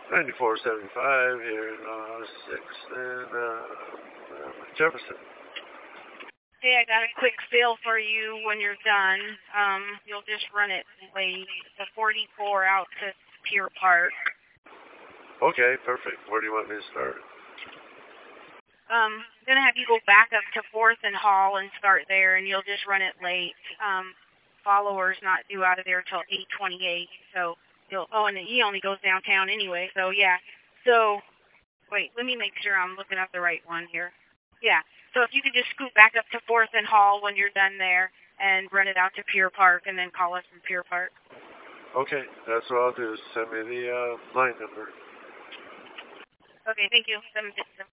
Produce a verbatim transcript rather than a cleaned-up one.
ninety-four seventy-five here in uh, sixth and uh, uh, Jefferson. Hey, I got a quick fill for you when you're done. Um, you'll just run it late. The forty-four out to Pier Park. Okay, perfect. Where do you want me to start? Um, I'm going to have you go back up to fourth and Hall and start there, and you'll just run it late. Um, follower's not due out of there till eight twenty-eight, so you'll, oh, and he only goes downtown anyway, so yeah. So, wait, let me make sure I'm looking up the right one here. Yeah, so if you could just scoot back up to fourth and Hall when you're done there and run it out to Pier Park and then call us from Pier Park. Okay, that's what I'll do. Send me the uh, line number. Okay, thank you. seven six seven.